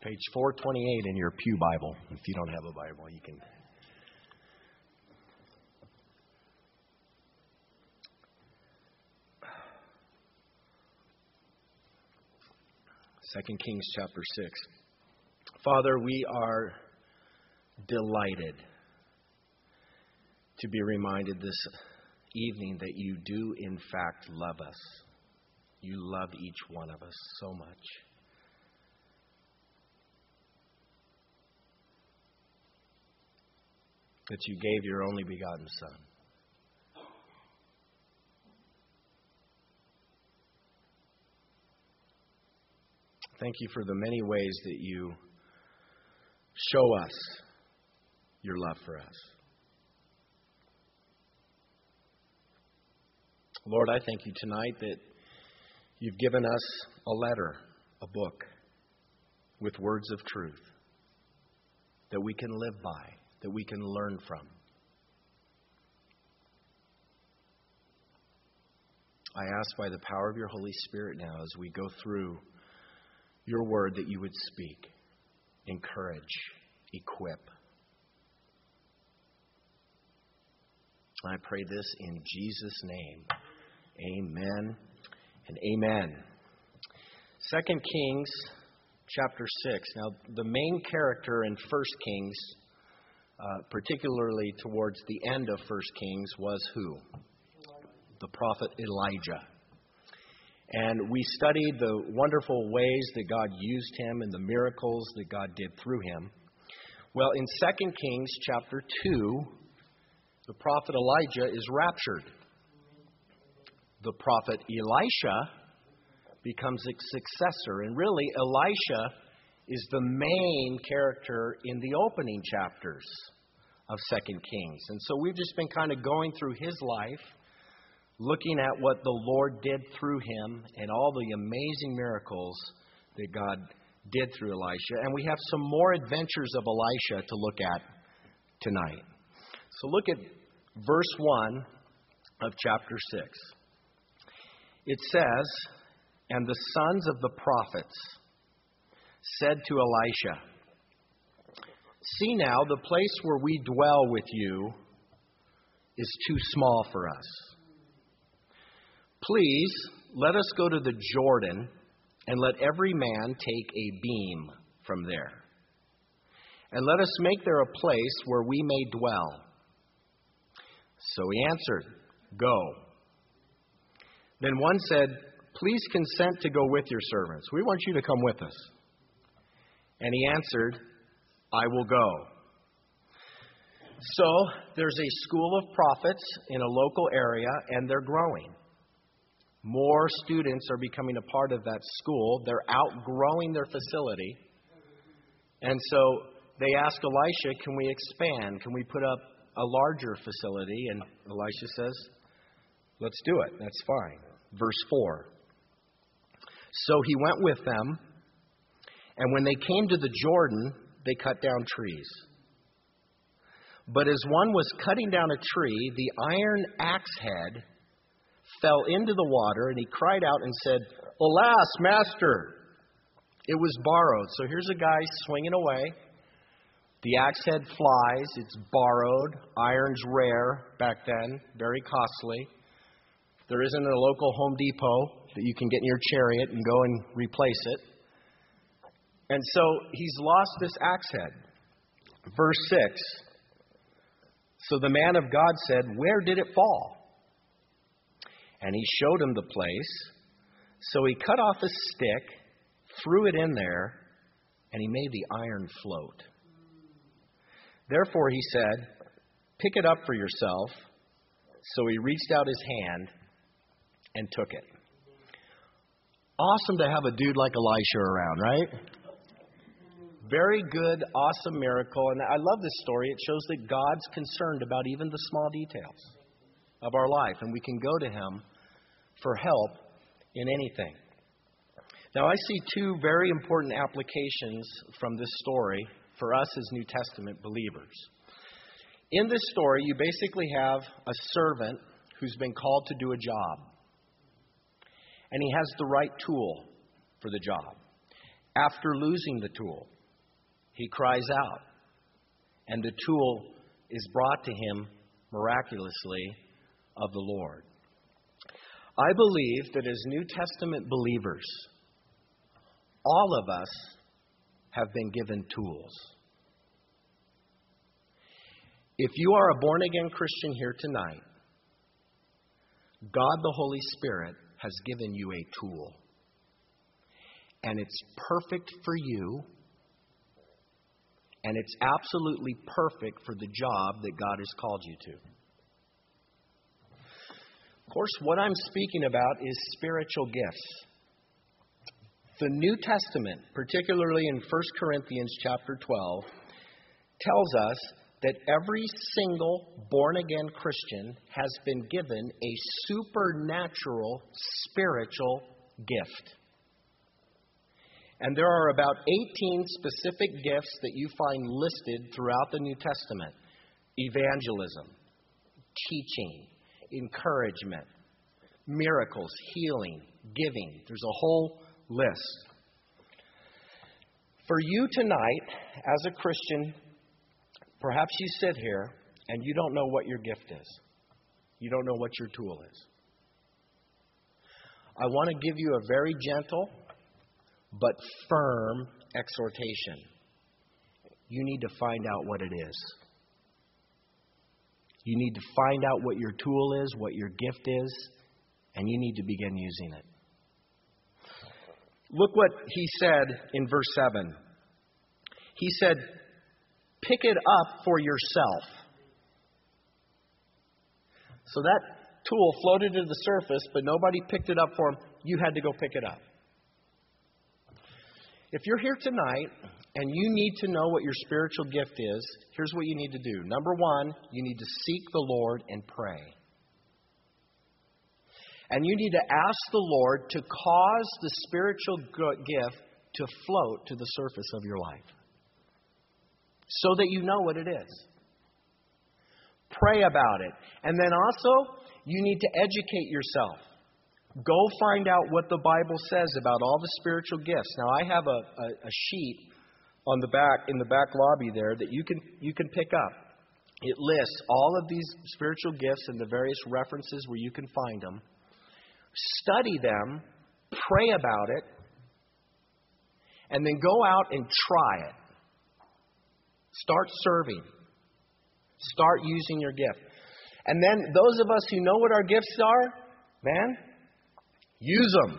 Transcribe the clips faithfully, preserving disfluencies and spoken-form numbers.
Page four twenty-eight in your pew Bible. If you don't have a Bible, you can. Second Kings chapter six. Father, we are delighted to be reminded this evening that you do in fact love us. You love each one of us so much. That you gave your only begotten Son. Thank you for the many ways that you show us your love for us. Lord, I thank you tonight that you've given us a letter, a book, with words of truth that we can live by, that we can learn from. I ask by the power of your Holy Spirit now as we go through your word that you would speak, encourage, equip. I pray this in Jesus' name. Amen and amen. Second Kings chapter six. Now, the main character in First Kings, uh, particularly towards the end of First Kings, was who? The prophet Elijah. And we studied the wonderful ways that God used him and the miracles that God did through him. Well, in Second Kings chapter two, the prophet Elijah is raptured. The prophet Elisha becomes a successor. And really, Elisha is the main character in the opening chapters of Second Kings. And so we've just been kind of going through his life, looking at what the Lord did through him and all the amazing miracles that God did through Elisha. And we have some more adventures of Elisha to look at tonight. So look at verse one of chapter six. It says, "And the sons of the prophets said to Elisha, 'See now, the place where we dwell with you is too small for us. Please, let us go to the Jordan, and let every man take a beam from there. And let us make there a place where we may dwell.' So he answered, 'Go.' Then one said, 'Please consent to go with your servants. We want you to come with us.' And he answered, 'I will go.' So there's a school of prophets in a local area, and they're growing. More students are becoming a part of that school. They're outgrowing their facility. And so they ask Elisha, 'Can we expand? Can we put up a larger facility?' And Elisha says, 'Let's do it. That's fine.' Verse four. So he went with them, and when they came to the Jordan, they cut down trees. But as one was cutting down a tree, the iron axe head fell into the water, and he cried out and said, 'Alas, master, it was borrowed.'" So here's a guy swinging away. The axe head flies. It's borrowed. Iron's rare back then, very costly. There isn't a local Home Depot that you can get in your chariot and go and replace it. And so he's lost this axe head. Verse six. So the man of God said, "Where did it fall?" And he showed him the place. So he cut off a stick, threw it in there, and he made the iron float. Therefore he said, "Pick it up for yourself." So he reached out his hand and took it. Awesome to have a dude like Elisha around, right? Very good, awesome miracle. And I love this story. It shows that God's concerned about even the small details of our life. And we can go to him for help in anything. Now, I see two very important applications from this story for us as New Testament believers. In this story, you basically have a servant who's been called to do a job. And he has the right tool for the job. After losing the tool, He cries out, and the tool is brought to him miraculously of the Lord. I believe that as New Testament believers, all of us have been given tools. If you are a born-again Christian here tonight, God the Holy Spirit has given you a tool. And it's perfect for you. And it's absolutely perfect for the job that God has called you to. Of course, what I'm speaking about is spiritual gifts. The New Testament, particularly in First Corinthians chapter twelve, tells us that every single born-again Christian has been given a supernatural spiritual gift. And there are about eighteen specific gifts that you find listed throughout the New Testament. Evangelism, teaching, encouragement, miracles, healing, giving. There's a whole list. For you tonight, as a Christian, perhaps you sit here and you don't know what your gift is. You don't know what your tool is. I want to give you a very gentle but firm exhortation. You need to find out what it is. You need to find out what your tool is, what your gift is, and you need to begin using it. Look what he said in verse seven. He said, pick it up for yourself. So that tool floated to the surface, but nobody picked it up for him. You had to go pick it up. If you're here tonight and you need to know what your spiritual gift is, here's what you need to do. Number one, you need to seek the Lord and pray. And you need to ask the Lord to cause the spiritual gift to float to the surface of your life, so that you know what it is. Pray about it. And then also, you need to educate yourself. Go find out what the Bible says about all the spiritual gifts. Now, I have a, a, a sheet on the back, in the back lobby there, that you can you can pick up. It lists all of these spiritual gifts and the various references where you can find them. Study them, pray about it, and then go out and try it. Start serving. Start using your gift. And then those of us who know what our gifts are, man, use them.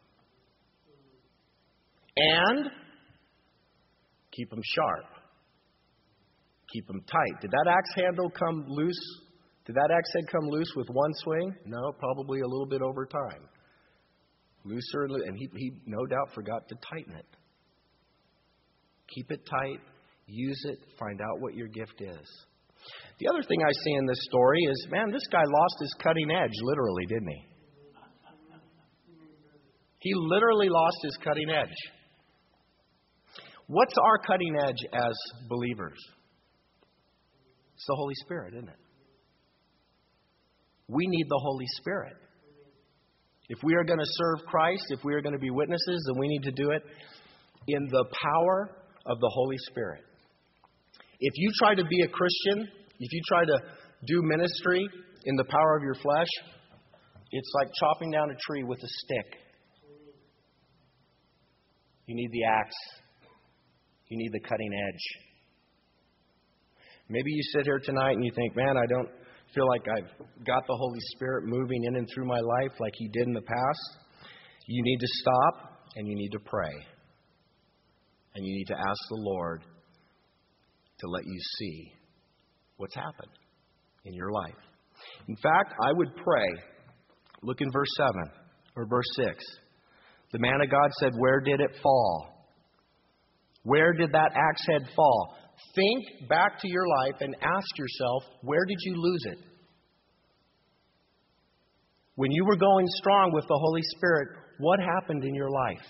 And keep them sharp. Keep them tight. Did that axe handle come loose? Did that axe head come loose with one swing? No, probably a little bit over time. Looser, and he, he no doubt forgot to tighten it. Keep it tight. Use it. Find out what your gift is. The other thing I see in this story is, man, this guy lost his cutting edge, literally, didn't he? He literally lost his cutting edge. What's our cutting edge as believers? It's the Holy Spirit, isn't it? We need the Holy Spirit. If we are going to serve Christ, if we are going to be witnesses, then we need to do it in the power of the Holy Spirit. If you try to be a Christian, if you try to do ministry in the power of your flesh, it's like chopping down a tree with a stick. You need the axe. You need the cutting edge. Maybe you sit here tonight and you think, man, I don't feel like I've got the Holy Spirit moving in and through my life like He did in the past. You need to stop and you need to pray. And you need to ask the Lord to let you see what's happened in your life. In fact, I would pray. Look in verse seven or verse six. The man of God said, where did it fall? Where did that axe head fall? Think back to your life and ask yourself, where did you lose it? When you were going strong with the Holy Spirit, what happened in your life?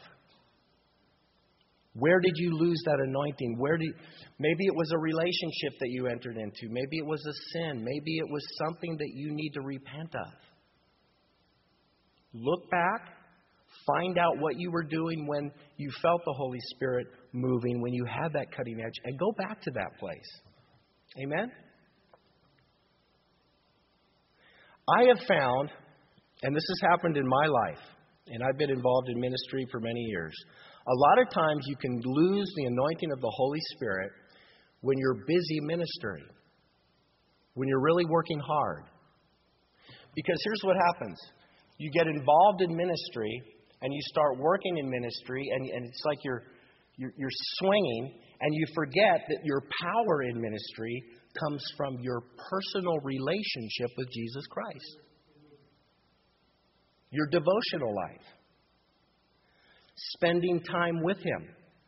Where did you lose that anointing? Where did maybe it was a relationship that you entered into. Maybe it was a sin. Maybe it was something that you need to repent of. Look back, Find out what you were doing when you felt the Holy Spirit moving, when you had that cutting edge, and go back to that place. Amen? I have found, and this has happened in my life, and I've been involved in ministry for many years, a lot of times you can lose the anointing of the Holy Spirit when you're busy ministering, when you're really working hard. Because here's what happens. You get involved in ministry, and you start working in ministry, and, and it's like you're, you're, you're swinging, and you forget that your power in ministry comes from your personal relationship with Jesus Christ. Your devotional life. Spending time with Him.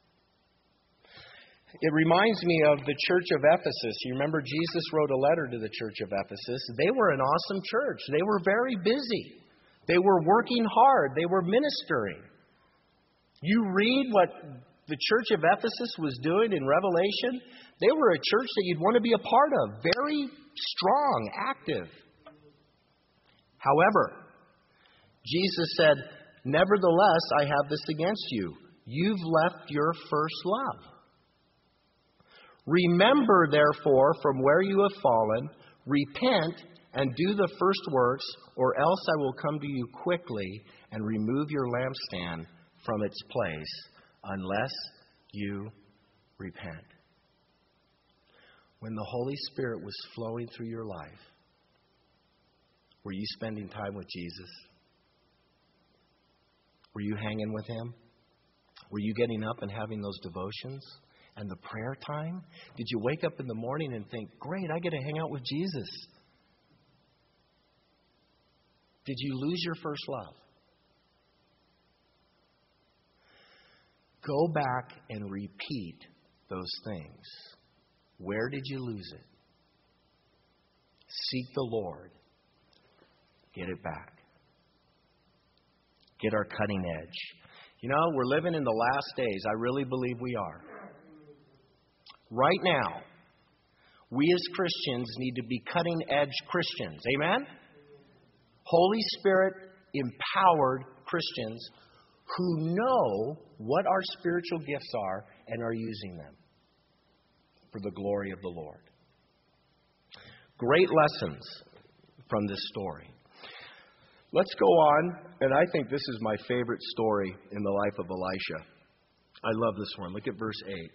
It reminds me of the church of Ephesus. You remember Jesus wrote a letter to the church of Ephesus. They were an awesome church. They were very busy. They were working hard. They were ministering. You read what the church of Ephesus was doing in Revelation. They were a church that you'd want to be a part of. Very strong, active. However, Jesus said, "Nevertheless, I have this against you. You've left your first love. Remember, therefore, from where you have fallen, repent and do the first works, or else I will come to you quickly and remove your lampstand from its place, unless you repent." When the Holy Spirit was flowing through your life, were you spending time with Jesus? Were you hanging with Him? Were you getting up and having those devotions and the prayer time? Did you wake up in the morning and think, great, I get to hang out with Jesus? Did you lose your first love? Go back and repeat those things. Where did you lose it? Seek the Lord. Get it back. Get our cutting edge. You know, we're living in the last days. I really believe we are. Right now, we as Christians need to be cutting edge Christians. Amen? Holy Spirit empowered Christians who know what our spiritual gifts are and are using them for the glory of the Lord. Great lessons from this story. Let's go on, and I think this is my favorite story in the life of Elisha. I love this one. Look at verse eight.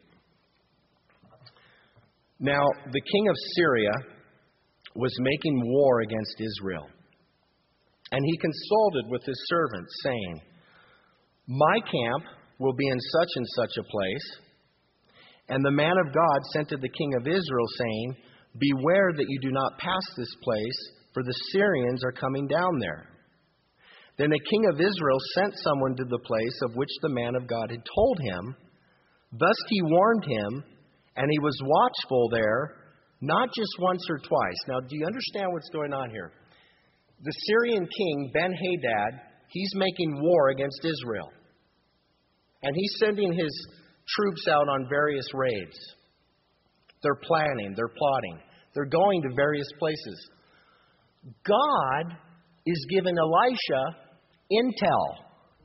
Now, the king of Syria was making war against Israel, and he consulted with his servants, saying, "My camp will be in such and such a place." And the man of God sent to the king of Israel, saying, "Beware that you do not pass this place, for the Syrians are coming down there." Then the king of Israel sent someone to the place of which the man of God had told him. Thus he warned him, and he was watchful there, not just once or twice. Now, do you understand what's going on here? The Syrian king, Ben-Hadad, he's making war against Israel. And he's sending his troops out on various raids. They're planning, they're plotting, they're going to various places. God is giving Elisha intel,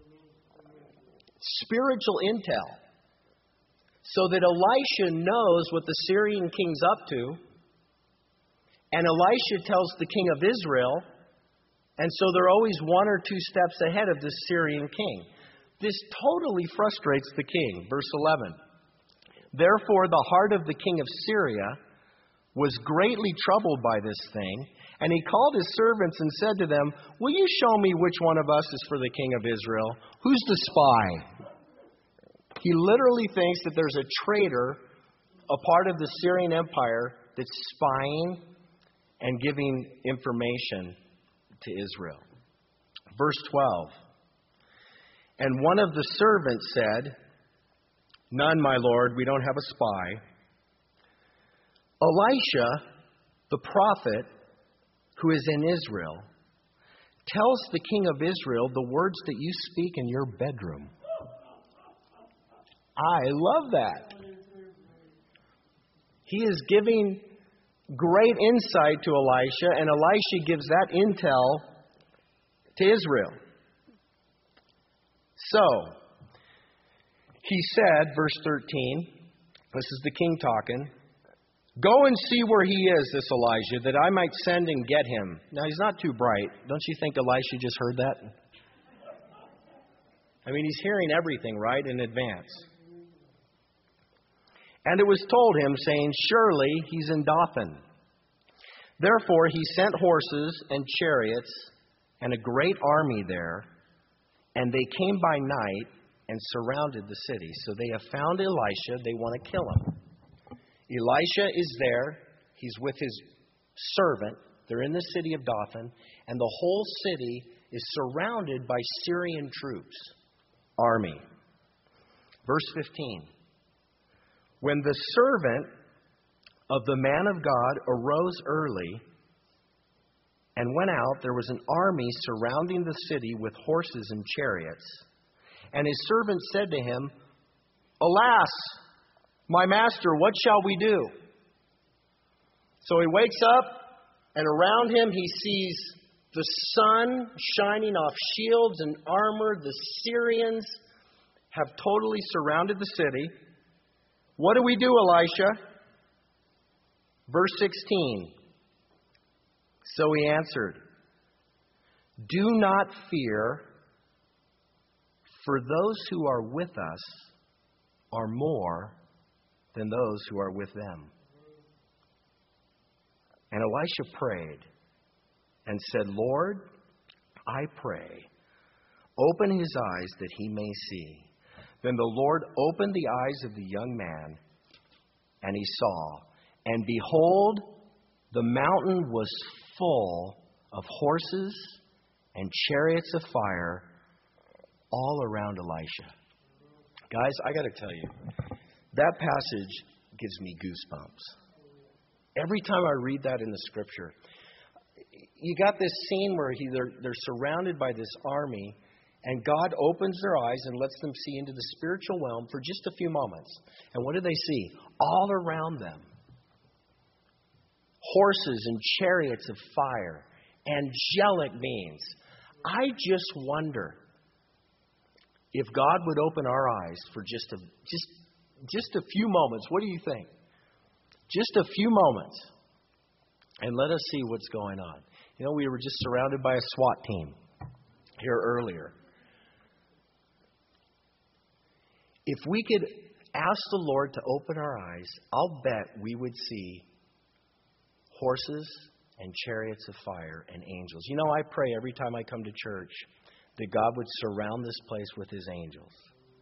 spiritual intel, so that Elisha knows what the Syrian king's up to, and Elisha tells the king of Israel, and so they're always one or two steps ahead of the Syrian king. This totally frustrates the king. Verse eleven. Therefore the heart of the king of Syria was greatly troubled by this thing, and he called his servants and said to them, "Will you show me which one of us is for the king of Israel? Who's the spy?" He literally thinks that there's a traitor, a part of the Syrian Empire, that's spying and giving information to Israel. Verse twelve. And one of the servants said, "None, my lord, we don't have a spy." Elisha, the prophet, who is in Israel, tells the king of Israel the words that you speak in your bedroom. I love that. He is giving great insight to Elisha, and Elisha gives that intel to Israel. So, he said, verse thirteen, this is the king talking, "Go and see where he is, this Elijah, that I might send and get him." Now, he's not too bright. Don't you think Elisha just heard that? I mean, he's hearing everything, right, in advance. And it was told him, saying, "Surely he's in Dothan." Therefore he sent horses and chariots and a great army there, and they came by night and surrounded the city. So they have found Elisha. They want to kill him. Elisha is there. He's with his servant. They're in the city of Dothan, and the whole city is surrounded by Syrian troops. Army. Verse fifteen. When the servant of the man of God arose early and went out, there was an army surrounding the city with horses and chariots. And his servant said to him, "Alas, my master, what shall we do?" So he wakes up, and around him he sees the sun shining off shields and armor. The Syrians have totally surrounded the city. What do we do, Elisha? Verse sixteen. So he answered, "Do not fear, for those who are with us are more than those who are with them." And Elisha prayed and said, "Lord, I pray, open his eyes that he may see." Then the Lord opened the eyes of the young man, and he saw. And behold, the mountain was full of horses and chariots of fire all around Elisha. Guys, I got to tell you, that passage gives me goosebumps. Every time I read that in the Scripture, you got this scene where he, they're, they're surrounded by this army, and God opens their eyes and lets them see into the spiritual realm for just a few moments. And what do they see? All around them, horses and chariots of fire, angelic beings. I just wonder if God would open our eyes for just a just just a few moments. What do you think? Just a few moments, and let us see what's going on. You know, we were just surrounded by a SWAT team here earlier. If we could ask the Lord to open our eyes, I'll bet we would see horses and chariots of fire and angels. You know, I pray every time I come to church that God would surround this place with his angels,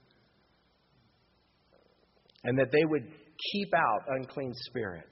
and that they would keep out unclean spirits.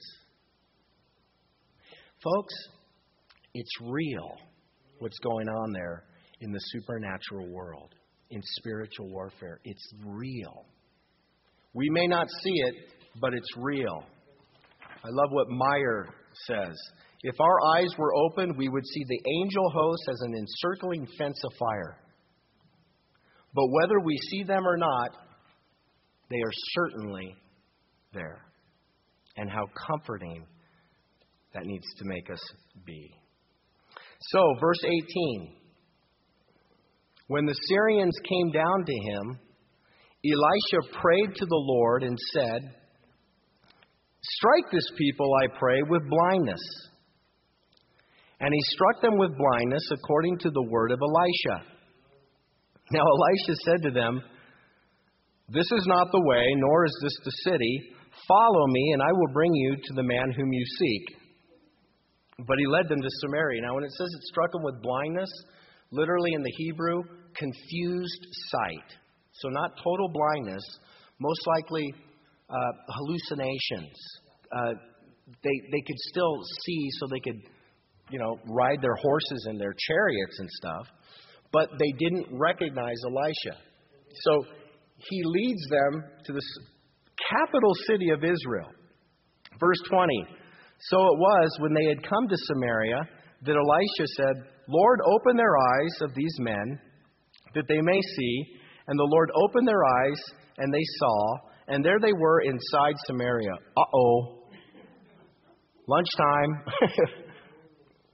Folks, it's real what's going on there in the supernatural world, in spiritual warfare. It's real. We may not see it, but it's real. I love what Meyer says. If our eyes were open, we would see the angel host as an encircling fence of fire. But whether we see them or not, they are certainly there. And how comforting that needs to make us be. So, verse eighteen. When the Syrians came down to him, Elisha prayed to the Lord and said, "Strike this people, I pray, with blindness." And he struck them with blindness according to the word of Elisha. Now Elisha said to them, "This is not the way, nor is this the city. Follow me, and I will bring you to the man whom you seek." But he led them to Samaria. Now when it says it struck them with blindness, literally in the Hebrew, confused sight. So not total blindness, most likely uh, hallucinations. Uh, they they could still see, so they could, you know, ride their horses and their chariots and stuff, but they didn't recognize Elisha. So he leads them to the capital city of Israel. Verse twenty. So it was when they had come to Samaria that Elisha said, "Lord, open their eyes of these men, that they may see." And the Lord opened their eyes, and they saw, and there they were inside Samaria. Uh-oh. Lunchtime.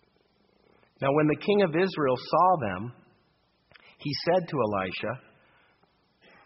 Now when the king of Israel saw them, he said to Elisha,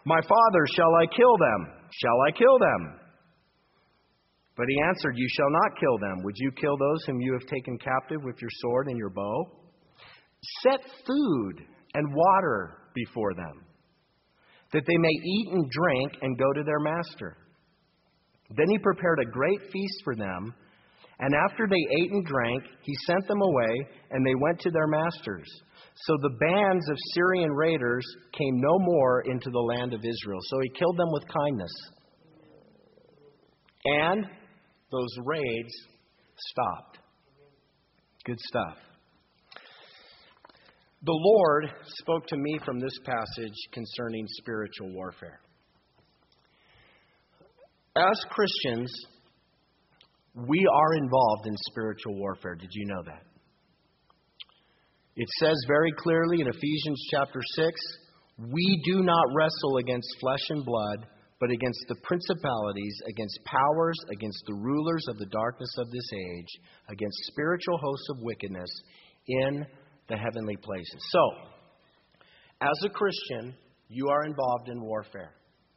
My father, shall I kill them? Shall I kill them? But he answered, You shall not kill them. Would you kill those whom you have taken captive with your sword and your bow? Set food and water before them, that they may eat and drink and go to their master. Then he prepared a great feast for them, and after they ate and drank, he sent them away, and they went to their masters. So the bands of Syrian raiders came no more into the land of Israel. So he killed them with kindness. And those raids stopped. Good stuff. The Lord spoke to me from this passage concerning spiritual warfare. As Christians, we are involved in spiritual warfare. Did you know that? It says very clearly in Ephesians chapter six, we do not wrestle against flesh and blood, but against the principalities, against powers, against the rulers of the darkness of this age, against spiritual hosts of wickedness in the heavenly places. So, as a Christian, you are involved in warfare.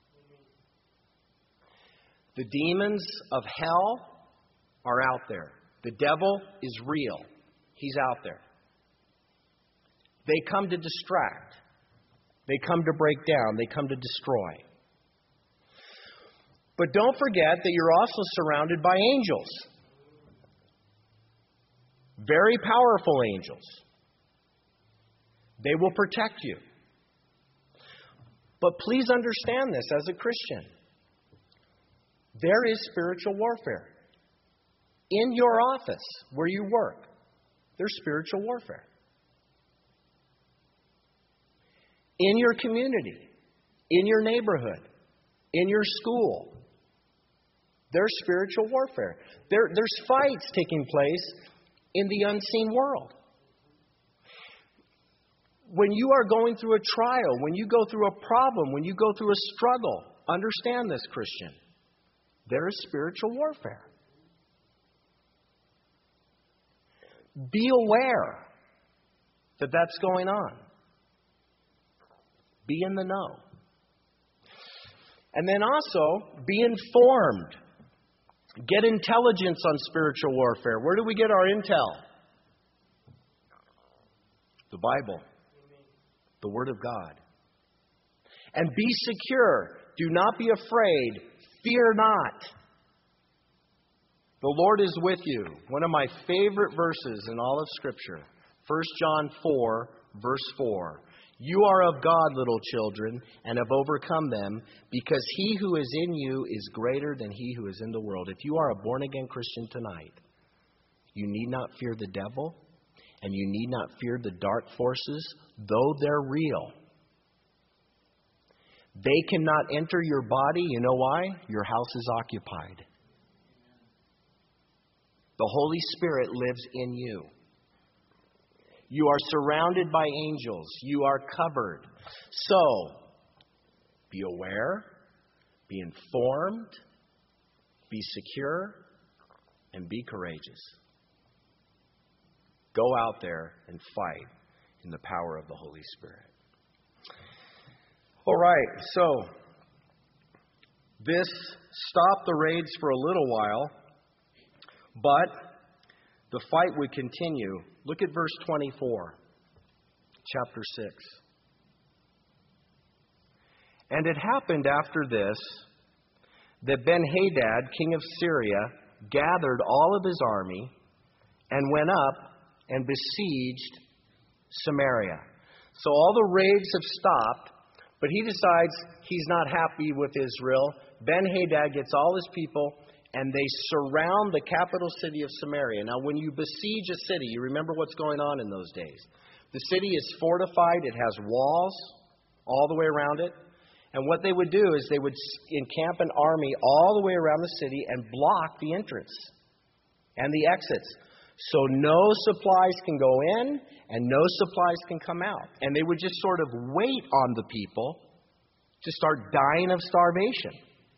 The demons of hell are out there. The devil is real. He's out there. They come to distract. They come to break down. They come to destroy. But don't forget that you're also surrounded by angels. Very powerful angels. They will protect you. But please understand this as a Christian. There is spiritual warfare. In your office, where you work, there's spiritual warfare. In your community, in your neighborhood, in your school, there's spiritual warfare. There, there's fights taking place in the unseen world. When you are going through a trial, when you go through a problem, when you go through a struggle, understand this, Christian. There is spiritual warfare. Be aware that that's going on. Be in the know. And then also, be informed. Get intelligence on spiritual warfare. Where do we get our intel? The Bible. The Word of God. And be secure. Do not be afraid. Fear not. The Lord is with you. One of my favorite verses in all of Scripture. First John four, verse four. You are of God, little children, and have overcome them, because he who is in you is greater than he who is in the world. If you are a born-again Christian tonight, you need not fear the devil, and you need not fear the dark forces, though they're real. They cannot enter your body. You know why? Your house is occupied. The Holy Spirit lives in you. You are surrounded by angels. You are covered. So, be aware, be informed, be secure, and be courageous. Go out there and fight in the power of the Holy Spirit. All right, so this stopped the raids for a little while, but the fight would continue. Look at verse twenty-four, chapter six. And it happened after this that Ben-Hadad, king of Syria, gathered all of his army and went up and besieged Samaria. So all the raids have stopped, but he decides he's not happy with Israel. Ben-Hadad gets all his people, and they surround the capital city of Samaria. Now, when you besiege a city, you remember what's going on in those days. The city is fortified. It has walls all the way around it. And what they would do is they would encamp an army all the way around the city and block the entrance and the exits. So no supplies can go in and no supplies can come out. And they would just sort of wait on the people to start dying of starvation.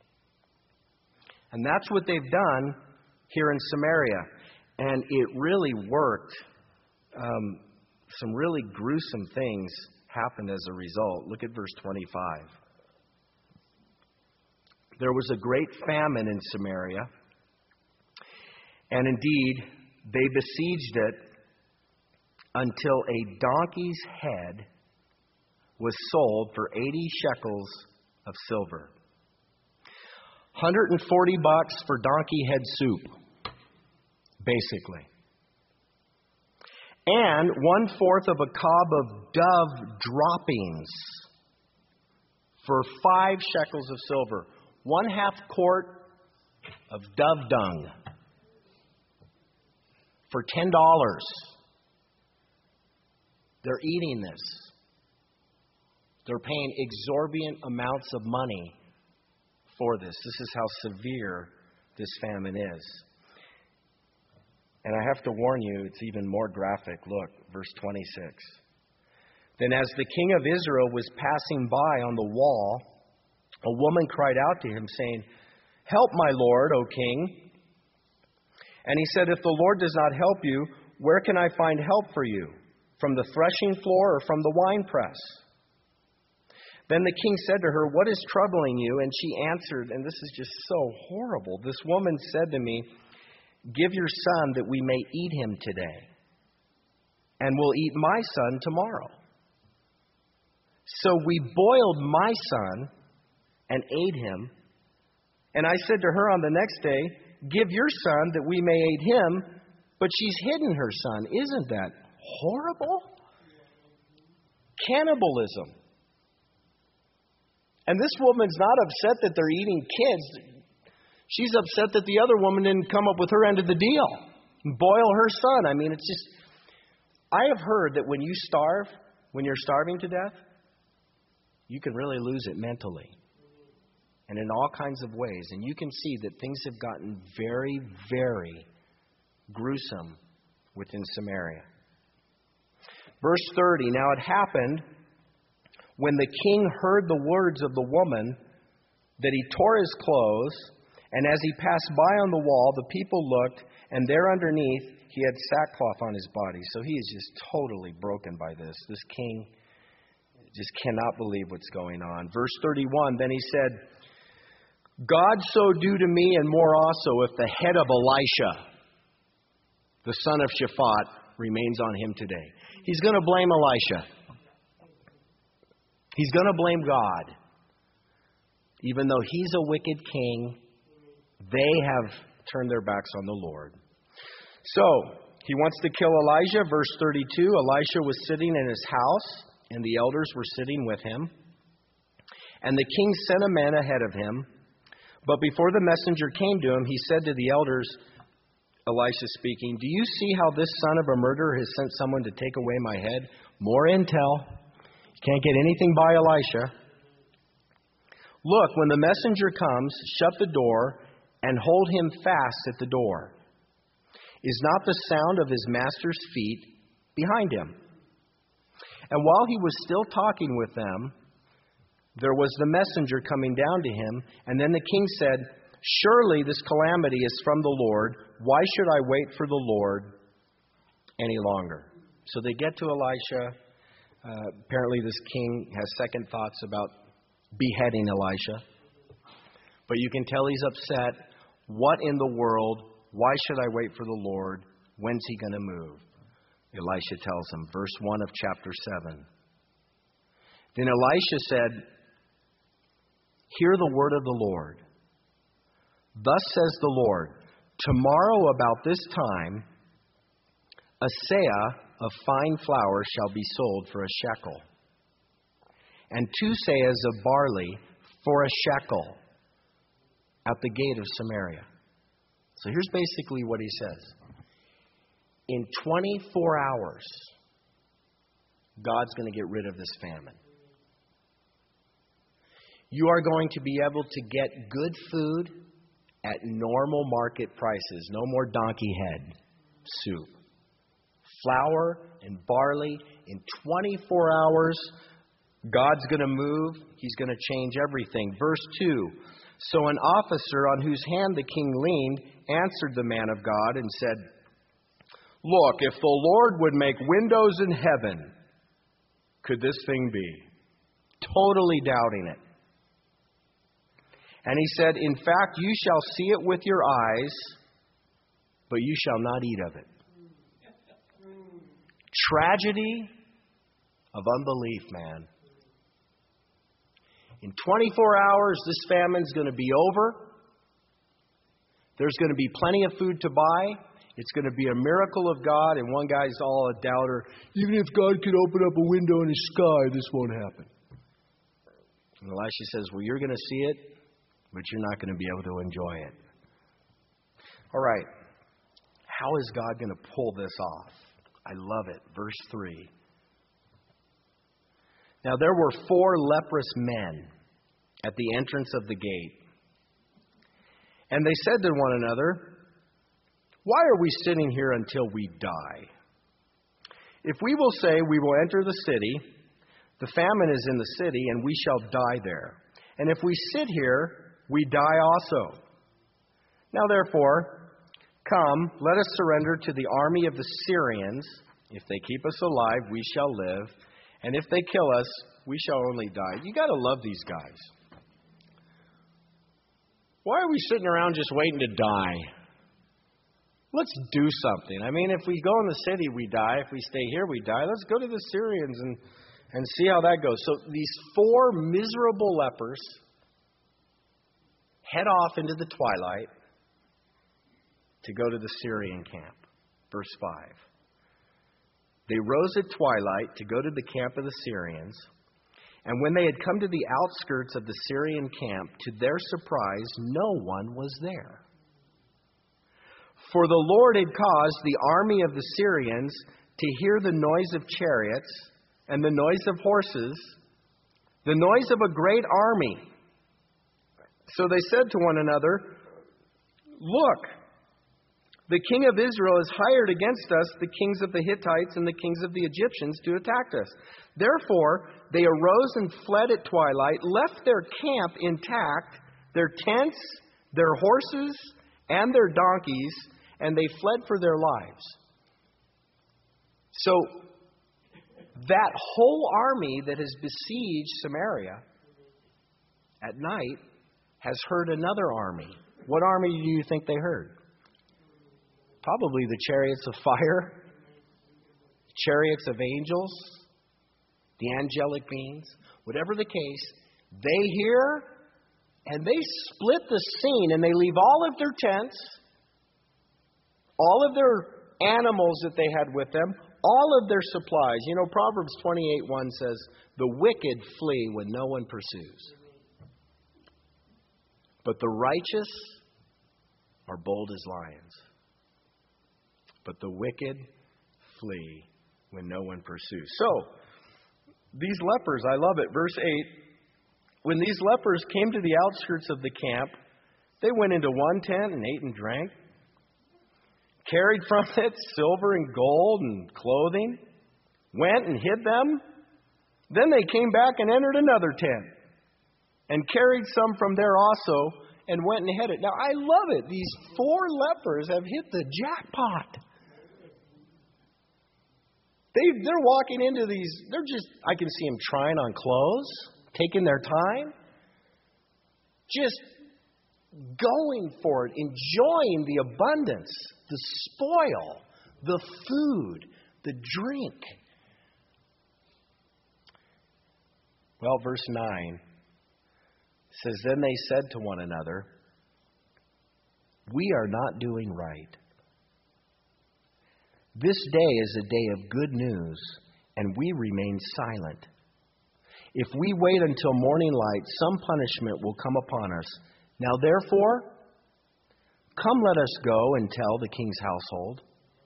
And that's what they've done here in Samaria. And it really worked. Um, some really gruesome things happened as a result. Look at verse twenty-five. there was a great famine in Samaria. And indeed, they besieged it until a donkey's head was sold for eighty shekels of silver. one hundred forty bucks for donkey head soup, basically. And one-fourth of a cob of dove droppings for five shekels of silver. One-half quart of dove dung for ten dollars. They're eating this. They're paying exorbitant amounts of money for this. This is how severe this famine is. And I have to warn you, it's even more graphic. Look, verse twenty-six. Then as the king of Israel was passing by on the wall, a woman cried out to him, saying, "Help, my lord, O king." And he said, "If the Lord does not help you, where can I find help for you? From the threshing floor or from the winepress?" Then the king said to her, "What is troubling you?" And she answered, and this is just so horrible. "This woman said to me, 'Give your son that we may eat him today, and we'll eat my son tomorrow.' So we boiled my son and ate him. And I said to her on the next day, 'Give your son that we may eat him.' But she's hidden her son." Isn't that horrible? Cannibalism. And this woman's not upset that they're eating kids. She's upset that the other woman didn't come up with her end of the deal. Boil her son. I mean, it's just... I have heard that when you starve, when you're starving to death, you can really lose it mentally. And in all kinds of ways. And you can see that things have gotten very, very gruesome within Samaria. Verse thirty, "Now it happened when the king heard the words of the woman that he tore his clothes, and as he passed by on the wall, the people looked, and there underneath he had sackcloth on his body." So he is just totally broken by this. This king just cannot believe what's going on. Verse thirty-one, "Then he said, 'God so do to me and more also if the head of Elisha, the son of Shaphat, remains on him today.'" He's going to blame Elisha. He's going to blame God. Even though he's a wicked king, they have turned their backs on the Lord. So, he wants to kill Elijah. Verse thirty-two, Elisha was sitting in his house, and the elders were sitting with him. And the king sent a man ahead of him. But before the messenger came to him, he said to the elders, Elisha speaking, "Do you see how this son of a murderer has sent someone to take away my head?" More intel. You can't get anything by Elisha. "Look, when the messenger comes, shut the door and hold him fast at the door. Is not the sound of his master's feet behind him?" And while he was still talking with them, there was the messenger coming down to him. And then the king said, "Surely this calamity is from the Lord. Why should I wait for the Lord any longer?" So they get to Elisha. Uh, apparently this king has second thoughts about beheading Elisha. But you can tell he's upset. What in the world? Why should I wait for the Lord? When's he going to move? Elisha tells him. Verse one of chapter seven. Then Elisha said, "Hear the word of the Lord. Thus says the Lord, tomorrow about this time, a seah of fine flour shall be sold for a shekel, and two seahs of barley for a shekel at the gate of Samaria." So here's basically what he says. In twenty-four hours, God's going to get rid of this famine. You are going to be able to get good food at normal market prices. No more donkey head soup. Flour and barley. In twenty-four hours, God's going to move. He's going to change everything. Verse two. So an officer on whose hand the king leaned answered the man of God and said, "Look, if the Lord would make windows in heaven, could this thing be?" Totally doubting it. And he said, in fact, you shall see it with your eyes, but you shall not eat of it. Tragedy of unbelief, man. In twenty-four hours, this famine's going to be over. There's going to be plenty of food to buy. It's going to be a miracle of God. And one guy's all a doubter. Even if God could open up a window in the sky, this won't happen. And Elisha says, well, you're going to see it, but you're not going to be able to enjoy it. All right. How is God going to pull this off? I love it. Verse three. Now there were four leprous men at the entrance of the gate. And they said to one another, why are we sitting here until we die? If we will say we will enter the city, the famine is in the city, and we shall die there. And if we sit here, we die also. Now therefore, come, let us surrender to the army of the Syrians. If they keep us alive, we shall live. And if they kill us, we shall only die. You got to love these guys. Why are we sitting around just waiting to die? Let's do something. I mean, if we go in the city, we die. If we stay here, we die. Let's go to the Syrians and, and see how that goes. So these four miserable lepers head off into the twilight to go to the Syrian camp. Verse five. They rose at twilight to go to the camp of the Syrians. And when they had come to the outskirts of the Syrian camp, to their surprise, no one was there. For the Lord had caused the army of the Syrians to hear the noise of chariots and the noise of horses, the noise of a great army. So they said to one another, look, the king of Israel has hired against us the kings of the Hittites and the kings of the Egyptians to attack us. Therefore, they arose and fled at twilight, left their camp intact, their tents, their horses, and their donkeys, and they fled for their lives. So, that whole army that has besieged Samaria at night has heard another army. What army do you think they heard? Probably the chariots of fire, chariots of angels, the angelic beings. Whatever the case, they hear and they split the scene and they leave all of their tents, all of their animals that they had with them, all of their supplies. You know, Proverbs twenty-eight one says, the wicked flee when no one pursues. But the righteous are bold as lions. But the wicked flee when no one pursues. So, these lepers, I love it. Verse eight, when these lepers came to the outskirts of the camp, they went into one tent and ate and drank, carried from it silver and gold and clothing, went and hid them. Then they came back and entered another tent and carried some from there also and went and hid it. Now, I love it. These four lepers have hit the jackpot. They, they're walking into these, they're just, I can see them trying on clothes, taking their time, just going for it, enjoying the abundance, the spoil, the food, the drink. Well, verse nine says, then they said to one another, we are not doing right. This day is a day of good news, and we remain silent. If we wait until morning light, some punishment will come upon us. Now therefore, come let us go and tell the king's household.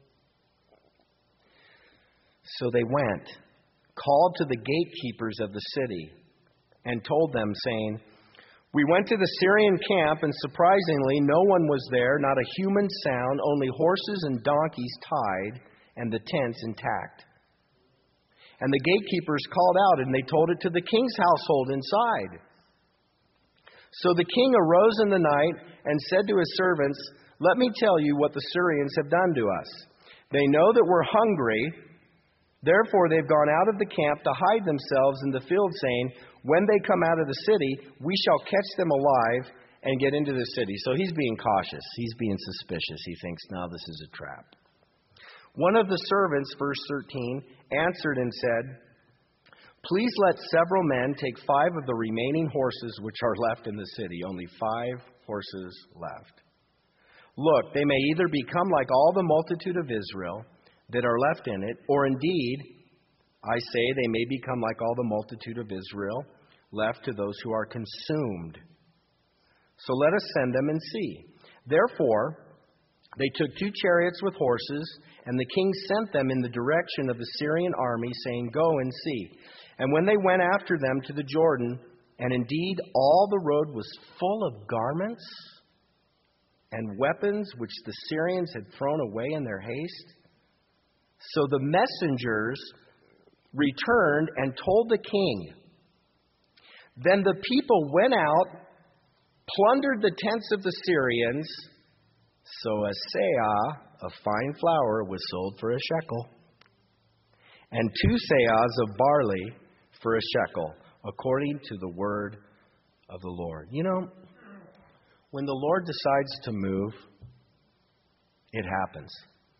So they went, called to the gatekeepers of the city, and told them, saying, we went to the Syrian camp, and surprisingly, no one was there, not a human sound, only horses and donkeys tied, and the tents intact. And the gatekeepers called out, and they told it to the king's household inside. So the king arose in the night and said to his servants, let me tell you what the Syrians have done to us. They know that we're hungry. Therefore, they've gone out of the camp to hide themselves in the field, saying, when they come out of the city, we shall catch them alive and get into the city. So he's being cautious. He's being suspicious. He thinks, now this is a trap. One of the servants, verse thirteen, answered and said, please let several men take five of the remaining horses which are left in the city. Only five horses left. Look, they may either become like all the multitude of Israel that are left in it, or indeed, I say, they may become like all the multitude of Israel left to those who are consumed. So let us send them and see. Therefore, they took two chariots with horses, and the king sent them in the direction of the Syrian army, saying, go and see. And when they went after them to the Jordan, and indeed all the road was full of garments and weapons which the Syrians had thrown away in their haste, so the messengers returned and told the king. Then the people went out, plundered the tents of the Syrians, so a seah of fine flour was sold for a shekel, and two seahs of barley for a shekel, according to the word of the Lord. You know, when the Lord decides to move, it happens.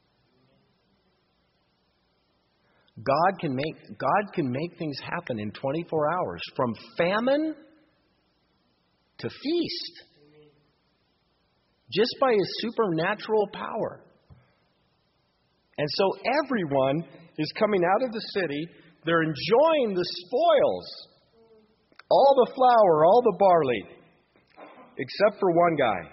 God can make God can make things happen in twenty-four hours, from famine to feast, just by His supernatural power. And so everyone is coming out of the city. They're enjoying the spoils, all the flour, all the barley, except for one guy,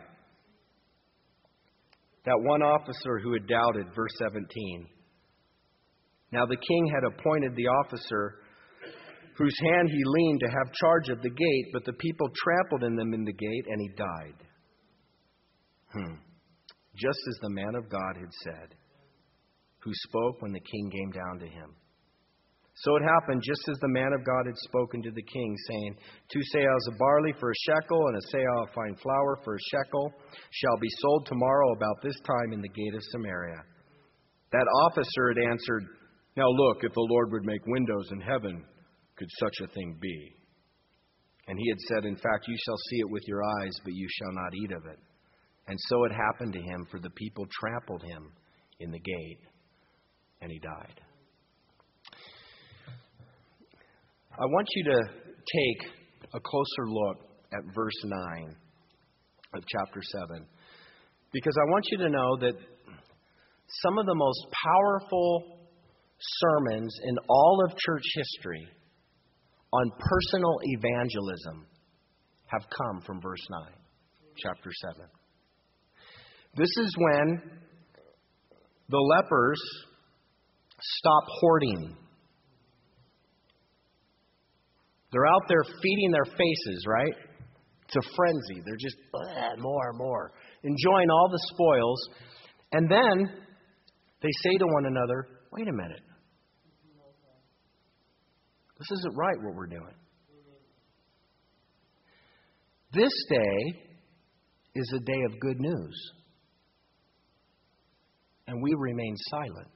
that one officer who had doubted, verse seventeen. Now the king had appointed the officer whose hand he leaned to have charge of the gate, but the people trampled in them in the gate, and he died. Hmm. Just as the man of God had said, who spoke when the king came down to him. So it happened, just as the man of God had spoken to the king, saying, two seahs of barley for a shekel, and a seah of fine flour for a shekel, shall be sold tomorrow about this time in the gate of Samaria. That officer had answered, now look, if the Lord would make windows in heaven, could such a thing be? And he had said, in fact, you shall see it with your eyes, but you shall not eat of it. And so it happened to him, for the people trampled him in the gate, and he died. I want you to take a closer look at verse nine of chapter seven, because I want you to know that some of the most powerful sermons in all of church history on personal evangelism have come from verse nine, chapter seven. This is when the lepers stop hoarding. They're out there feeding their faces, right? It's a frenzy. They're just more and more, enjoying all the spoils. And then they say to one another, wait a minute. This isn't right what we're doing. This day is a day of good news. And we remain silent.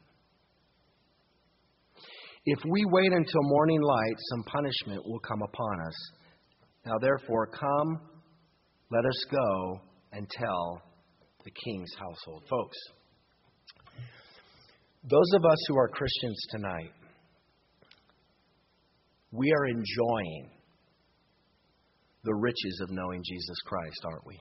If we wait until morning light, some punishment will come upon us. Now therefore, come, let us go and tell the king's household. Folks, those of us who are Christians tonight, we are enjoying the riches of knowing Jesus Christ, aren't we?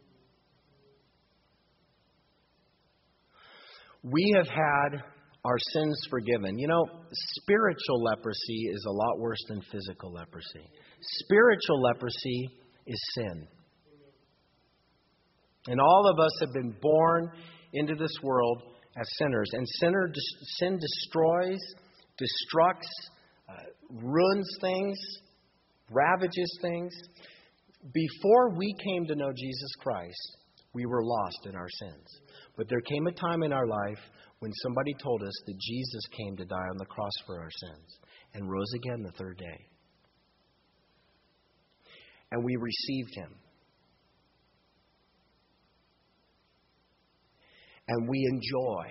We have had our sins forgiven. You know, spiritual leprosy is a lot worse than physical leprosy. Spiritual leprosy is sin. And all of us have been born into this world as sinners. And sinner, sin destroys, destructs, uh, ruins things, ravages things. Before we came to know Jesus Christ, we were lost in our sins. But there came a time in our life when somebody told us that Jesus came to die on the cross for our sins and rose again the third day. And we received Him. And we enjoy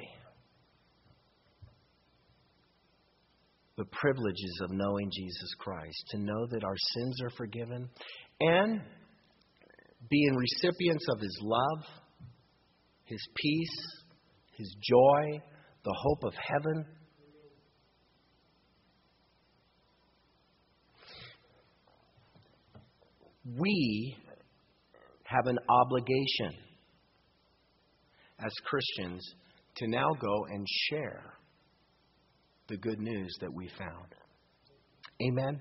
the privileges of knowing Jesus Christ, to know that our sins are forgiven and being recipients of His love, His peace, His joy, the hope of heaven. We have an obligation as Christians to now go and share the good news that we found. Amen?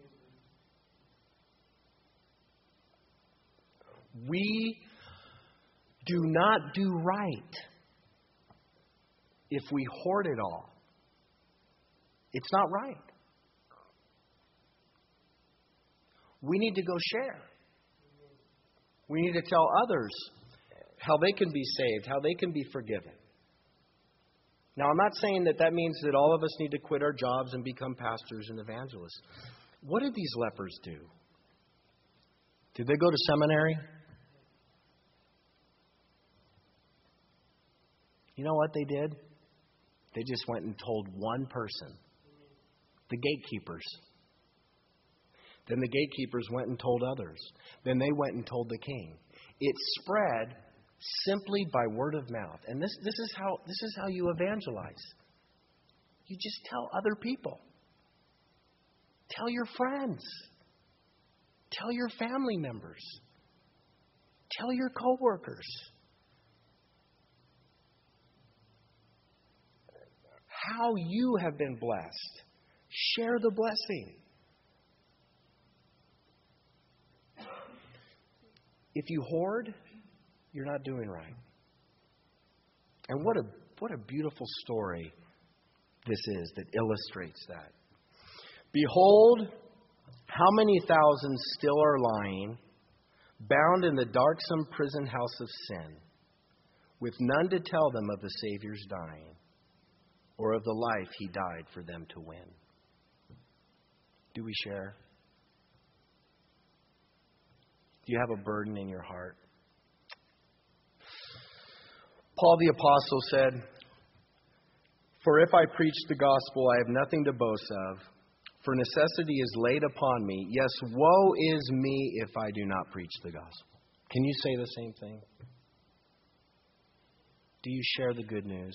We do not do right if we hoard it all. It's not right. We need to go share. We need to tell others how they can be saved, how they can be forgiven. Now, I'm not saying that that means that all of us need to quit our jobs and become pastors and evangelists. What did these lepers do? Did they go to seminary? You know what they did? They just went and told one person, the gatekeepers. Then the gatekeepers went and told others. Then they went and told the king. It spread simply by word of mouth. And this, this is how this is how you evangelize. You just tell other people. Tell your friends. Tell your family members. Tell your coworkers. How you have been blessed. Share the blessing. If you hoard, you're not doing right. And what a what a beautiful story this is that illustrates that. Behold, how many thousands still are lying, bound in the darksome prison house of sin, with none to tell them of the Savior's dying, or of the life He died for them to win. Do we share? Do you have a burden in your heart? Paul the Apostle said, "For if I preach the gospel, I have nothing to boast of, for necessity is laid upon me. Yes, woe is me if I do not preach the gospel." Can you say the same thing? Do you share the good news?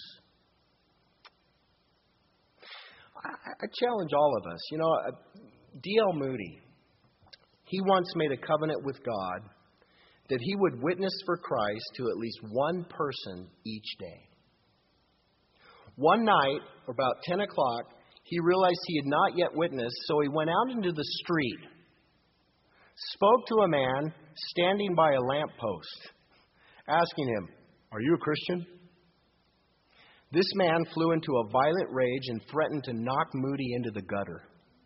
I, I challenge all of us. You know, D L Moody, he once made a covenant with God that he would witness for Christ to at least one person each day. One night, about ten o'clock, he realized he had not yet witnessed, so he went out into the street, spoke to a man standing by a lamppost, asking him, "Are you a Christian?" This man flew into a violent rage and threatened to knock Moody into the gutter.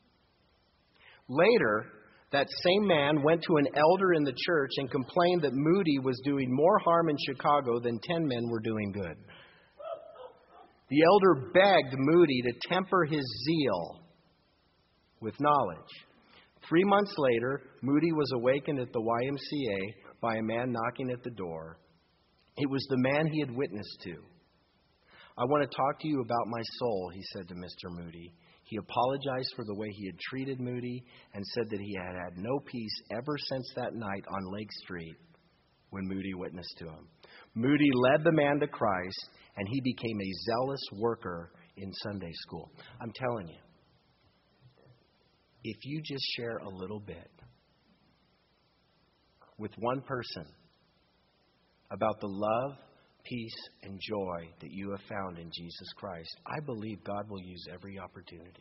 Later, that same man went to an elder in the church and complained that Moody was doing more harm in Chicago than ten men were doing good. The elder begged Moody to temper his zeal with knowledge. Three months later, Moody was awakened at the Y M C A by a man knocking at the door. It was the man he had witnessed to. "I want to talk to you about my soul," he said to Mister Moody. He apologized for the way he had treated Moody and said that he had had no peace ever since that night on Lake Street when Moody witnessed to him. Moody led the man to Christ, and he became a zealous worker in Sunday school. I'm telling you, if you just share a little bit with one person about the love, peace, and joy that you have found in Jesus Christ, I believe God will use every opportunity.